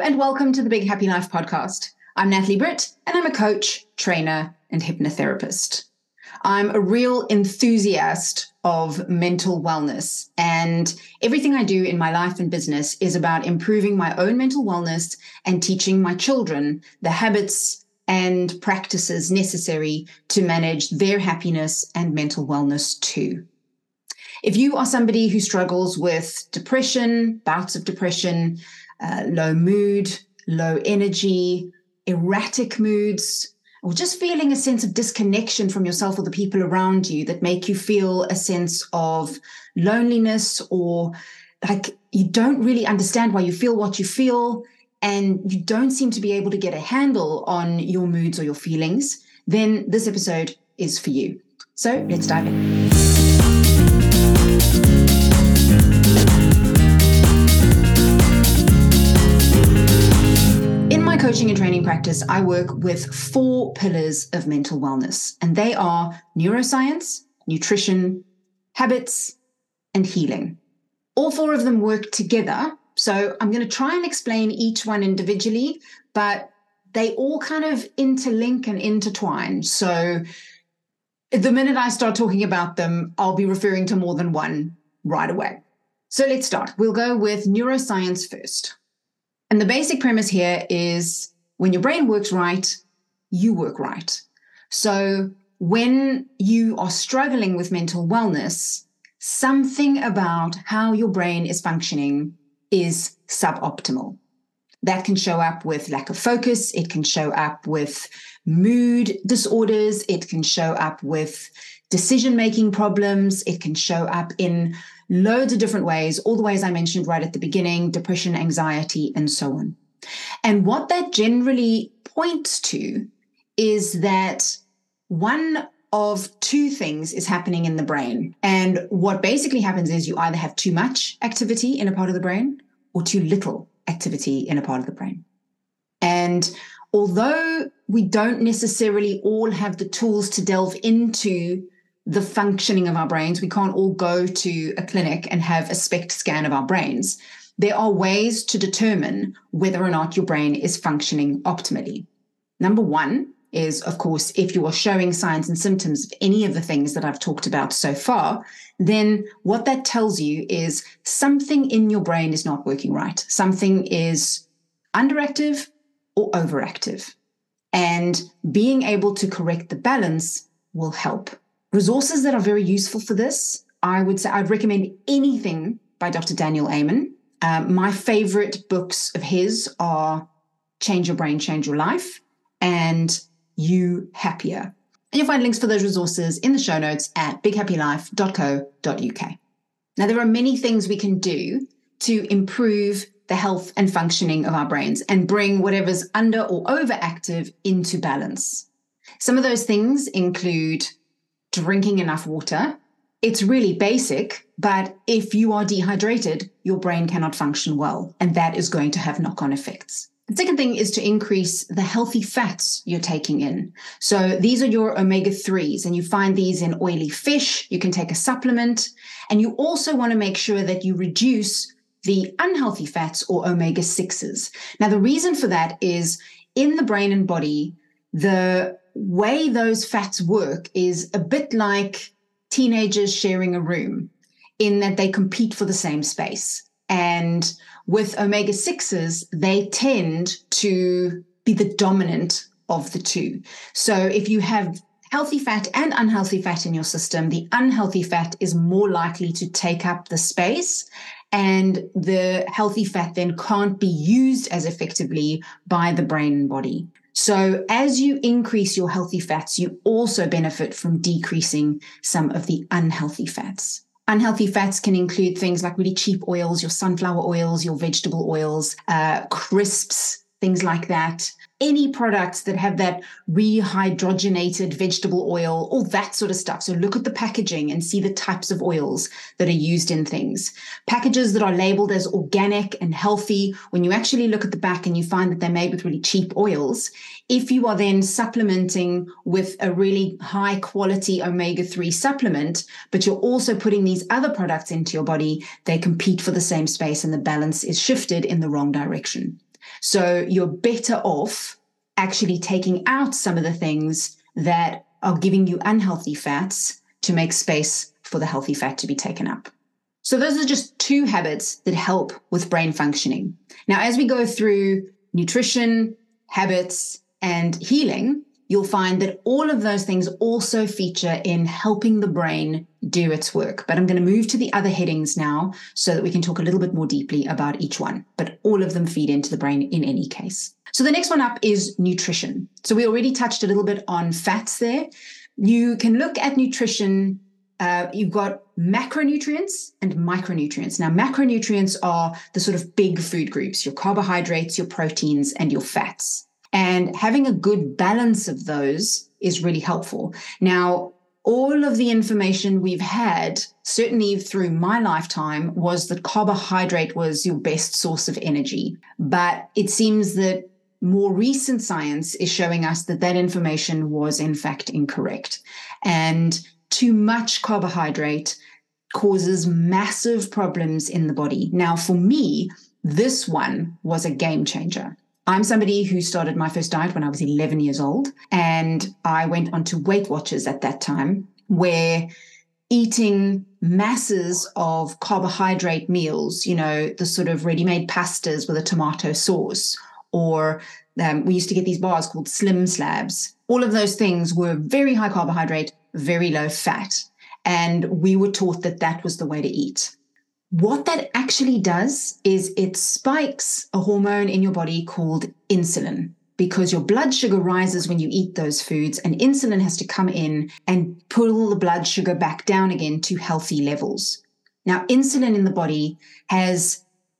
and welcome to the Big Happy Life podcast. I'm Natalie Britt, and I'm a coach, trainer, and hypnotherapist. I'm a real enthusiast of mental wellness, and everything I do in my life and business is about improving my own mental wellness and teaching my children the habits and practices necessary to manage their happiness and mental wellness too. If you are somebody who struggles with depression, bouts of depression, low mood, low energy, erratic moods, or just feeling a sense of disconnection from yourself or the people around you that make you feel a sense of loneliness, or like you don't really understand why you feel what you feel and you don't seem to be able to get a handle on your moods or your feelings, then this episode is for you. So let's dive in. Coaching and training practice, I work with 4 pillars of mental wellness, and they are neuroscience, nutrition, habits, and healing. All 4 of them work together. So I'm going to try and explain each one individually, but they all kind of interlink and intertwine. So the minute I start talking about them, I'll be referring to more than one right away. So let's start. We'll go with neuroscience first. And the basic premise here is when your brain works right, you work right. So when you are struggling with mental wellness, something about how your brain is functioning is suboptimal. That can show up with lack of focus. It can show up with mood disorders. It can show up with decision-making problems. It can show up in loads of different ways, all the ways I mentioned right at the beginning, depression, anxiety, and so on. And what that generally points to is that one of 2 things is happening in the brain. And what basically happens is you either have too much activity in a part of the brain or too little activity in a part of the brain. And although we don't necessarily all have the tools to delve into the functioning of our brains, we can't all go to a clinic and have a SPECT scan of our brains. There are ways to determine whether or not your brain is functioning optimally. Number 1 is, of course, if you are showing signs and symptoms of any of the things that I've talked about so far, then what that tells you is something in your brain is not working right. Something is underactive or overactive. And being able to correct the balance will help. Resources that are very useful for this, I would say I'd recommend anything by Dr. Daniel Amen. My favorite books of his are Change Your Brain, Change Your Life, and You Happier. And you'll find links for those resources in the show notes at bighappylife.co.uk. Now, there are many things we can do to improve the health and functioning of our brains and bring whatever's under or overactive into balance. Some of those things include drinking enough water. It's really basic, but if you are dehydrated, your brain cannot function well, and that is going to have knock-on effects. The second thing is to increase the healthy fats you're taking in. So these are your omega-3s, and you find these in oily fish. You can take a supplement, and you also want to make sure that you reduce the unhealthy fats or omega-6s. Now, the reason for that is in the brain and body, the way those fats work is a bit like teenagers sharing a room in that they compete for the same space. And with omega-6s, they tend to be the dominant of the 2. So if you have healthy fat and unhealthy fat in your system, the unhealthy fat is more likely to take up the space, and the healthy fat then can't be used as effectively by the brain and body. So as you increase your healthy fats, you also benefit from decreasing some of the unhealthy fats. Unhealthy fats can include things like really cheap oils, your sunflower oils, your vegetable oils, crisps, things like that. Any products that have that rehydrogenated vegetable oil, all that sort of stuff. So look at the packaging and see the types of oils that are used in things. Packages that are labeled as organic and healthy, when you actually look at the back and you find that they're made with really cheap oils, if you are then supplementing with a really high quality omega-3 supplement, but you're also putting these other products into your body, they compete for the same space and the balance is shifted in the wrong direction. So you're better off actually taking out some of the things that are giving you unhealthy fats to make space for the healthy fat to be taken up. So those are just 2 habits that help with brain functioning. Now, as we go through nutrition, habits, and healing, you'll find that all of those things also feature in helping the brain do its work. But I'm going to move to the other headings now so that we can talk a little bit more deeply about each one. But all of them feed into the brain in any case. So the next one up is nutrition. So we already touched a little bit on fats there. You can look at nutrition. You've got macronutrients and micronutrients. Now, macronutrients are the sort of big food groups, your carbohydrates, your proteins, and your fats. And having a good balance of those is really helpful. Now, all of the information we've had, certainly through my lifetime, was that carbohydrate was your best source of energy. But it seems that more recent science is showing us that that information was in fact incorrect. And too much carbohydrate causes massive problems in the body. Now, for me, this one was a game changer. I'm somebody who started my first diet when I was 11 years old, and I went onto Weight Watchers at that time, where eating masses of carbohydrate meals, you know, the sort of ready-made pastas with a tomato sauce, or we used to get these bars called Slim Slabs. All of those things were very high carbohydrate, very low fat. And we were taught that that was the way to eat. What that actually does is it spikes a hormone in your body called insulin, because your blood sugar rises when you eat those foods, and insulin has to come in and pull the blood sugar back down again to healthy levels. Now, insulin in the body has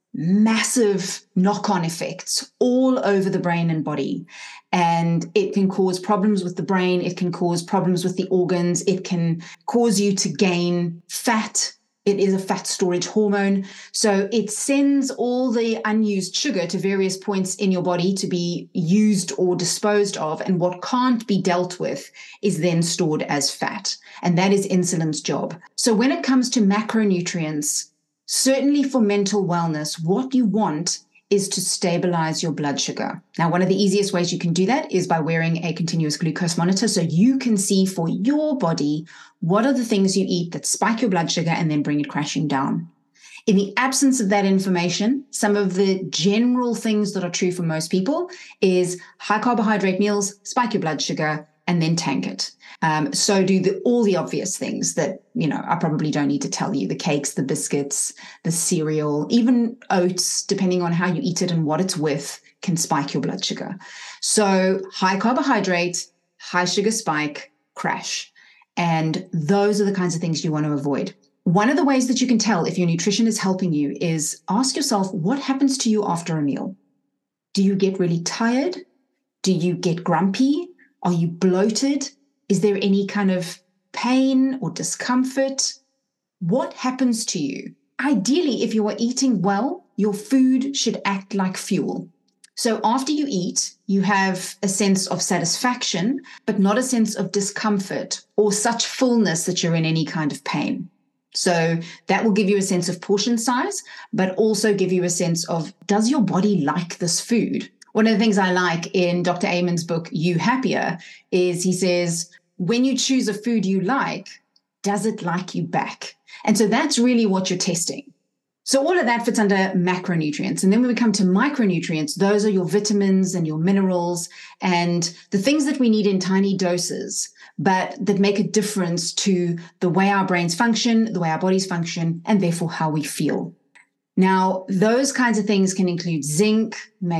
massive knock-on effects all over the brain and body. And it can cause problems with the brain. It can cause problems with the organs. It can cause you to gain fat. It is a fat storage hormone. So it sends all the unused sugar to various points in your body to be used or disposed of. And what can't be dealt with is then stored as fat. And that is insulin's job. So when it comes to macronutrients, certainly for mental wellness, what you want is to stabilize your blood sugar. Now, one of the easiest ways you can do that is by wearing a continuous glucose monitor, so you can see for your body what are the things you eat that spike your blood sugar and then bring it crashing down. In the absence of that information, some of the general things that are true for most people is high carbohydrate meals spike your blood sugar and then tank it. So do all the obvious things that, you know, I probably don't need to tell you: the cakes, the biscuits, the cereal, even oats, depending on how you eat it and what it's with, can spike your blood sugar. So high carbohydrate, high sugar spike, crash. And those are the kinds of things you want to avoid. One of the ways that you can tell if your nutrition is helping you is ask yourself, what happens to you after a meal? Do you get really tired? Do you get grumpy? Are you bloated? Is there any kind of pain or discomfort? What happens to you? Ideally, if you are eating well, your food should act like fuel. So after you eat, you have a sense of satisfaction, but not a sense of discomfort or such fullness that you're in any kind of pain. So that will give you a sense of portion size, but also give you a sense of, does your body like this food? One of the things I like in Dr. Amen's book, You Happier, is he says, when you choose a food you like, does it like you back? And so that's really what you're testing. So all of that fits under macronutrients. And then when we come to micronutrients, those are your vitamins and your minerals and the things that we need in tiny doses, but that make a difference to the way our brains function, the way our bodies function, and therefore how we feel. Now, those kinds of things can include zinc,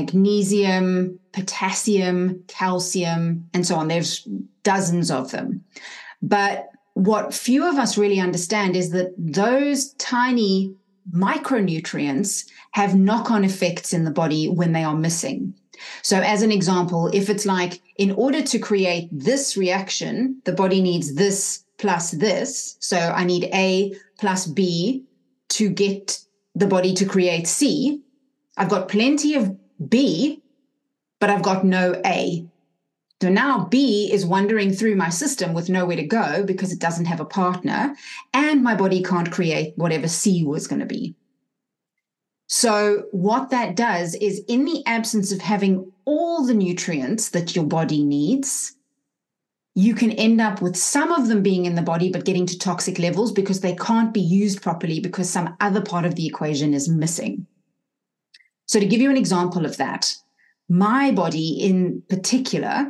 magnesium, potassium, calcium, and so on. There's dozens of them. But what few of us really understand is that those tiny micronutrients have knock-on effects in the body when they are missing. So as an example, if it's like, in order to create this reaction, the body needs this plus this. So I need A plus B to get the body to create C. I've got plenty of B, but I've got no A. So now B is wandering through my system with nowhere to go because it doesn't have a partner, and my body can't create whatever C was going to be. So what that does is, in the absence of having all the nutrients that your body needs, you can end up with some of them being in the body, but getting to toxic levels because they can't be used properly because some other part of the equation is missing. So to give you an example of that, my body in particular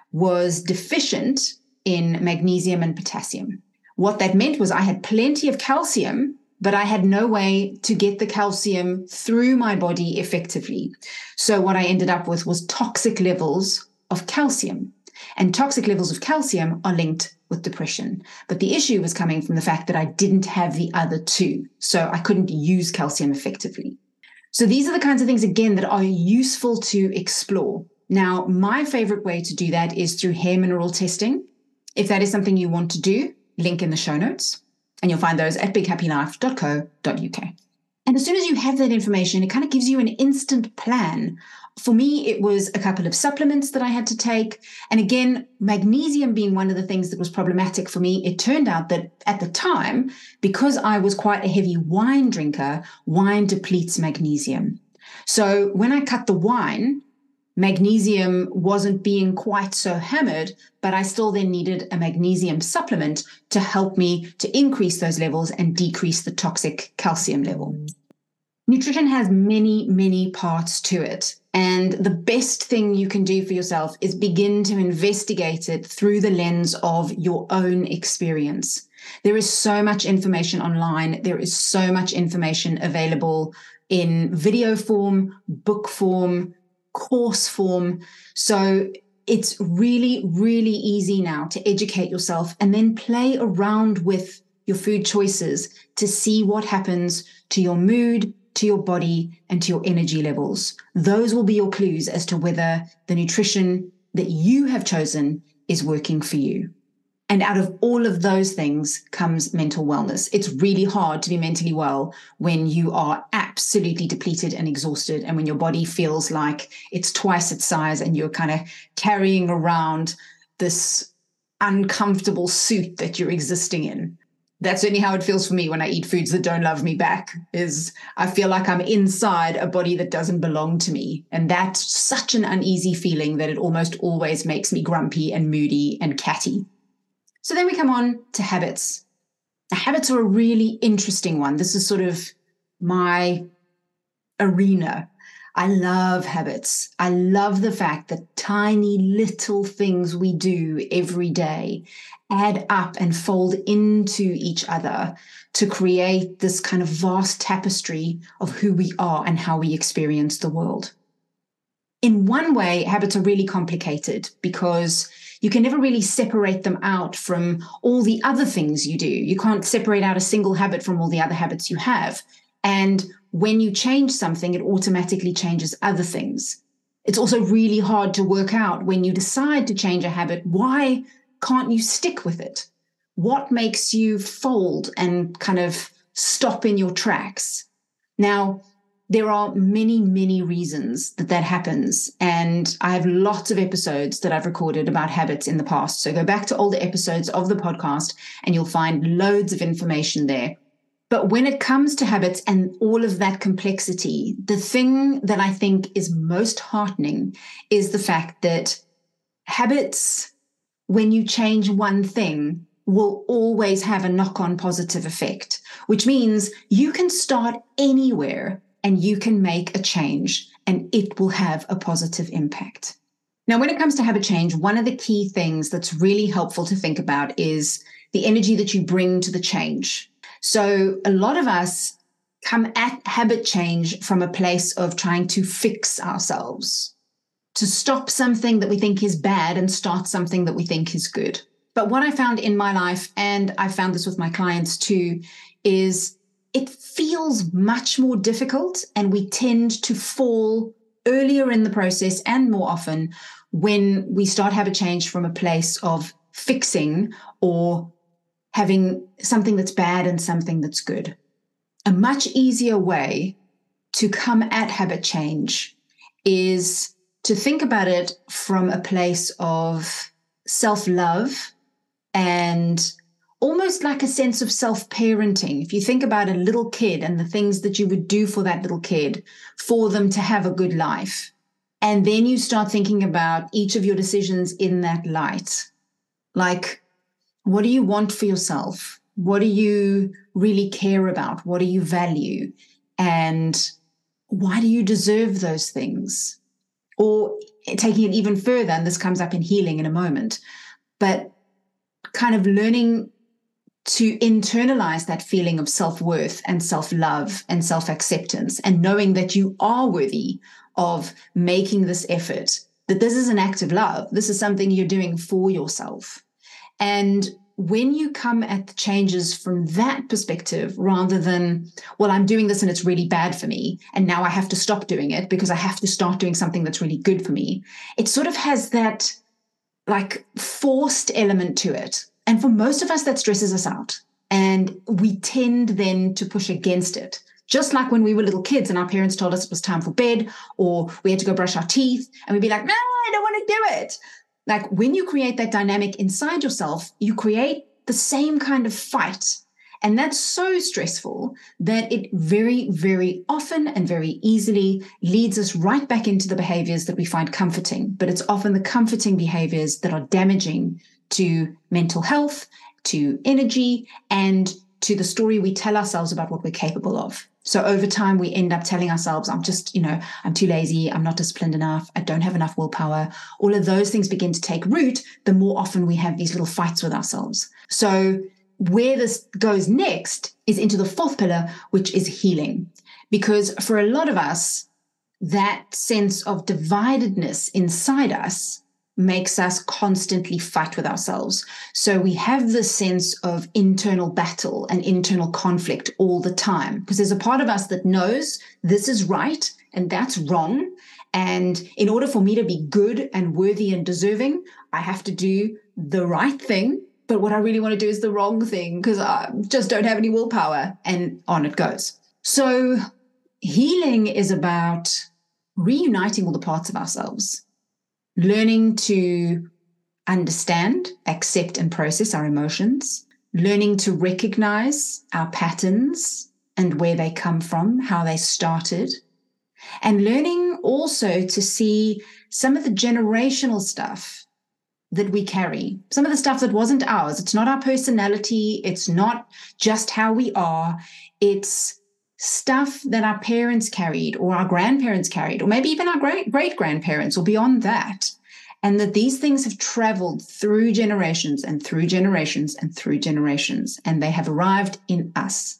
was deficient in magnesium and potassium. What that meant was I had plenty of calcium, but I had no way to get the calcium through my body effectively. So what I ended up with was toxic levels of calcium. And toxic levels of calcium are linked with depression. But the issue was coming from the fact that I didn't have the other two. So I couldn't use calcium effectively. So these are the kinds of things, again, that are useful to explore. Now, my favorite way to do that is through hair mineral testing. If that is something you want to do, link in the show notes. And you'll find those at bighappylife.co.uk. And as soon as you have that information, it kind of gives you an instant plan. For me, it was a couple of supplements that I had to take. And again, magnesium being one of the things that was problematic for me, it turned out that at the time, because I was quite a heavy wine drinker, wine depletes magnesium. So when I cut the wine, magnesium wasn't being quite so hammered, but I still then needed a magnesium supplement to help me to increase those levels and decrease the toxic calcium level. Nutrition has many, many parts to it. And the best thing you can do for yourself is begin to investigate it through the lens of your own experience. There is so much information online. There is so much information available in video form, book form, course form. So it's really, really easy now to educate yourself and then play around with your food choices to see what happens to your mood, to your body, and to your energy levels. Those will be your clues as to whether the nutrition that you have chosen is working for you. And out of all of those things comes mental wellness. It's really hard to be mentally well when you are absolutely depleted and exhausted, and when your body feels like it's twice its size and you're kind of carrying around this uncomfortable suit that you're existing in. That's certainly how it feels for me when I eat foods that don't love me back, is I feel like I'm inside a body that doesn't belong to me. And that's such an uneasy feeling that it almost always makes me grumpy and moody and catty. So then we come on to habits. Now, habits are a really interesting one. This is sort of my arena. I love habits. I love the fact that tiny little things we do every day add up and fold into each other to create this kind of vast tapestry of who we are and how we experience the world. In one way, habits are really complicated because you can never really separate them out from all the other things you do. You can't separate out a single habit from all the other habits you have. And when you change something, it automatically changes other things. It's also really hard to work out when you decide to change a habit, why can't you stick with it? What makes you fold and kind of stop in your tracks? Now, there are many, many reasons that happens. And I have lots of episodes that I've recorded about habits in the past. So go back to older episodes of the podcast and you'll find loads of information there. But when it comes to habits and all of that complexity, the thing that I think is most heartening is the fact that habits, when you change one thing, will always have a knock-on positive effect, which means you can start anywhere and you can make a change and it will have a positive impact. Now, when it comes to habit change, one of the key things that's really helpful to think about is the energy that you bring to the change. So a lot of us come at habit change from a place of trying to fix ourselves, to stop something that we think is bad and start something that we think is good. But what I found in my life, and I found this with my clients too, is it feels much more difficult, and we tend to fall earlier in the process and more often when we start habit change from a place of fixing or having something that's bad and something that's good. A much easier way to come at habit change is to think about it from a place of self-love and almost like a sense of self-parenting. If you think about a little kid and the things that you would do for that little kid for them to have a good life, and then you start thinking about each of your decisions in that light, like, what do you want for yourself? What do you really care about? What do you value? And why do you deserve those things? Or taking it even further, and this comes up in healing in a moment, but kind of learning to internalize that feeling of self-worth and self-love and self-acceptance, and knowing that you are worthy of making this effort, that this is an act of love. This is something you're doing for yourself. And when you come at the changes from that perspective, rather than, well, I'm doing this and it's really bad for me, and now I have to stop doing it because I have to start doing something that's really good for me, it sort of has that like forced element to it. And for most of us, that stresses us out. And we tend then to push against it. Just like when we were little kids and our parents told us it was time for bed, or we had to go brush our teeth, and we'd be like, no, I don't want to do it. Like, when you create that dynamic inside yourself, you create the same kind of fight. And that's so stressful that it very, very often and very easily leads us right back into the behaviors that we find comforting. But it's often the comforting behaviors that are damaging to mental health, to energy, and to the story we tell ourselves about what we're capable of. So over time, we end up telling ourselves, I'm just, I'm too lazy. I'm not disciplined enough. I don't have enough willpower. All of those things begin to take root the more often we have these little fights with ourselves. So where this goes next is into the fourth pillar, which is healing. Because for a lot of us, that sense of dividedness inside us makes us constantly fight with ourselves. So we have this sense of internal battle and internal conflict all the time, because there's a part of us that knows this is right and that's wrong. And in order for me to be good and worthy and deserving, I have to do the right thing. But what I really want to do is the wrong thing because I just don't have any willpower, and on it goes. So healing is about reuniting all the parts of ourselves, learning to understand, accept, and process our emotions, learning to recognize our patterns and where they come from, how they started, and learning also to see some of the generational stuff that we carry, some of the stuff that wasn't ours. It's not our personality. It's not just how we are. It's stuff that our parents carried, or our grandparents carried, or maybe even our great-grandparents, or beyond that. And that these things have traveled through generations and through generations and through generations, and they have arrived in us.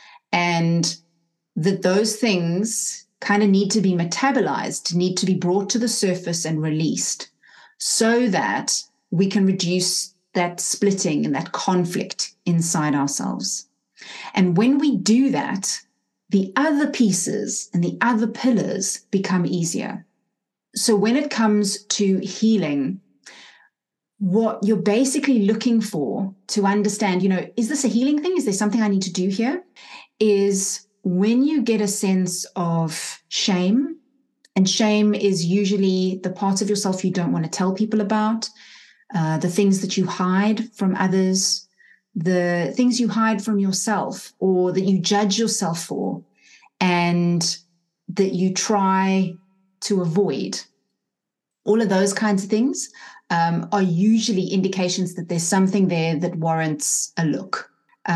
And that those things kind of need to be metabolized, need to be brought to the surface and released, so that we can reduce that splitting and that conflict inside ourselves. And when we do that, the other pieces and the other pillars become easier. So when it comes to healing, what you're basically looking for to understand, is this a healing thing? Is there something I need to do here? Is when you get a sense of shame. And shame is usually the parts of yourself you don't want to tell people about, the things that you hide from others, the things you hide from yourself, or that you judge yourself for, and that you try to avoid. All of those kinds of things are usually indications that there's something there that warrants a look.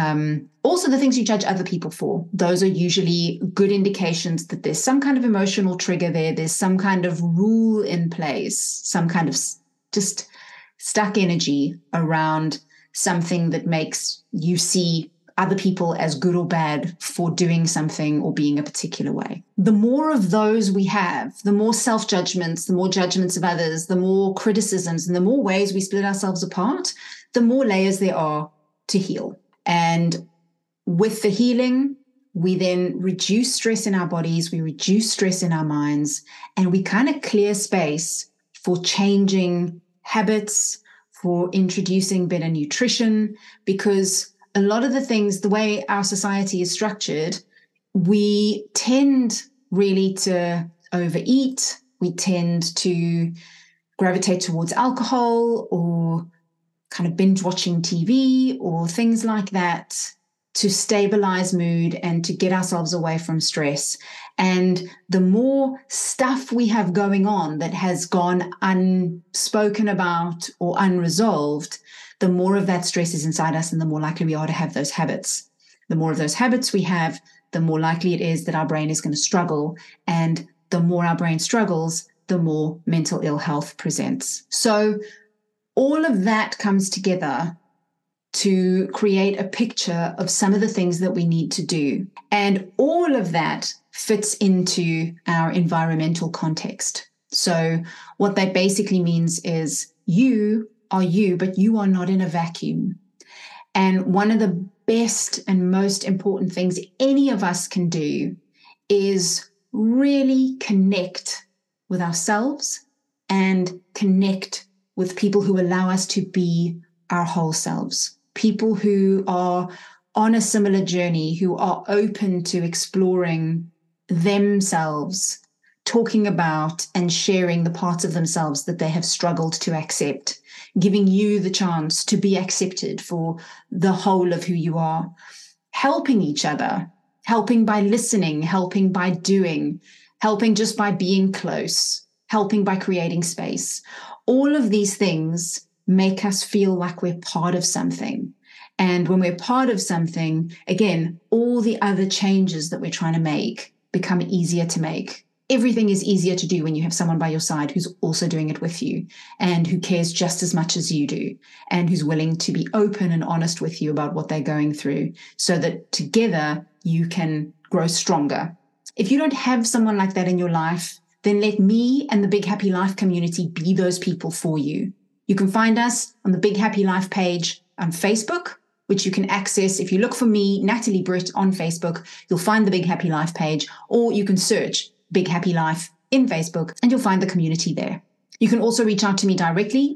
Also, the things you judge other people for, those are usually good indications that there's some kind of emotional trigger there. There's some kind of rule in place, some kind of just stuck energy around something that makes you see other people as good or bad for doing something or being a particular way. The more of those we have, the more self-judgments, the more judgments of others, the more criticisms, and the more ways we split ourselves apart, the more layers there are to heal. And with the healing, we then reduce stress in our bodies, we reduce stress in our minds, and we kind of clear space for changing habits, for introducing better nutrition, because a lot of the things, the way our society is structured, we tend really to overeat, we tend to gravitate towards alcohol or kind of binge watching TV or things like that to stabilize mood and to get ourselves away from stress. And the more stuff we have going on that has gone unspoken about or unresolved, the more of that stress is inside us and the more likely we are to have those habits. The more of those habits we have, the more likely it is that our brain is going to struggle. And the more our brain struggles, the more mental ill health presents. So all of that comes together to create a picture of some of the things that we need to do. And all of that fits into our environmental context. So what that basically means is you are you, but you are not in a vacuum. And one of the best and most important things any of us can do is really connect with ourselves and connect with people who allow us to be our whole selves. People who are on a similar journey, who are open to exploring themselves, talking about and sharing the parts of themselves that they have struggled to accept, giving you the chance to be accepted for the whole of who you are, helping each other, helping by listening, helping by doing, helping just by being close, helping by creating space. All of these things make us feel like we're part of something. And when we're part of something, again, all the other changes that we're trying to make become easier to make. Everything is easier to do when you have someone by your side who's also doing it with you and who cares just as much as you do and who's willing to be open and honest with you about what they're going through so that together you can grow stronger. If you don't have someone like that in your life, then let me and the Big Happy Life community be those people for you. You can find us on the Big Happy Life page on Facebook, which you can access. If you look for me, Natalie Britt, on Facebook, you'll find the Big Happy Life page, or you can search Big Happy Life in Facebook and you'll find the community there. You can also reach out to me directly,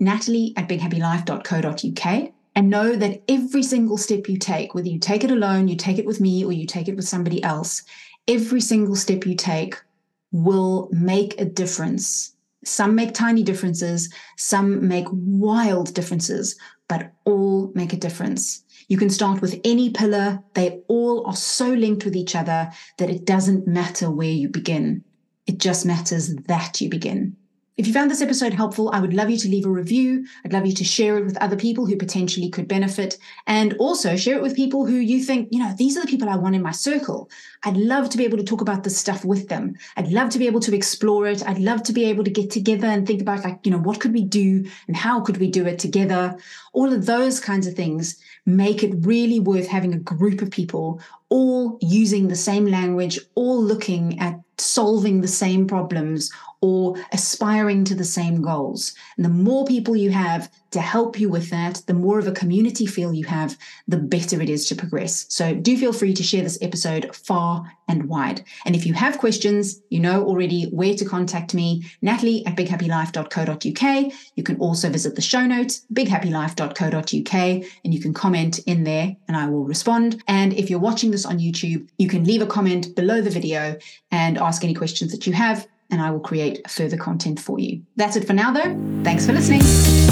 natalie@bighappylife.co.uk, and know that every single step you take, whether you take it alone, you take it with me, or you take it with somebody else, every single step you take will make a difference. Some make tiny differences, some make wild differences, but all make a difference. You can start with any pillar. They all are so linked with each other that it doesn't matter where you begin. It just matters that you begin. If you found this episode helpful, I would love you to leave a review. I'd love you to share it with other people who potentially could benefit, and also share it with people who you think, these are the people I want in my circle. I'd love to be able to talk about this stuff with them. I'd love to be able to explore it. I'd love to be able to get together and think about what could we do and how could we do it together? All of those kinds of things make it really worth having a group of people all using the same language, all looking at solving the same problems or aspiring to the same goals. And the more people you have to help you with that, the more of a community feel you have, the better it is to progress. So do feel free to share this episode far and wide. And if you have questions, you know already where to contact me, natalie@bighappylife.co.uk. You can also visit the show notes, bighappylife.co.uk, and you can comment in there and I will respond. And if you're watching this on YouTube, you can leave a comment below the video and ask any questions that you have, and I will create further content for you. That's it for now, though. Thanks for listening.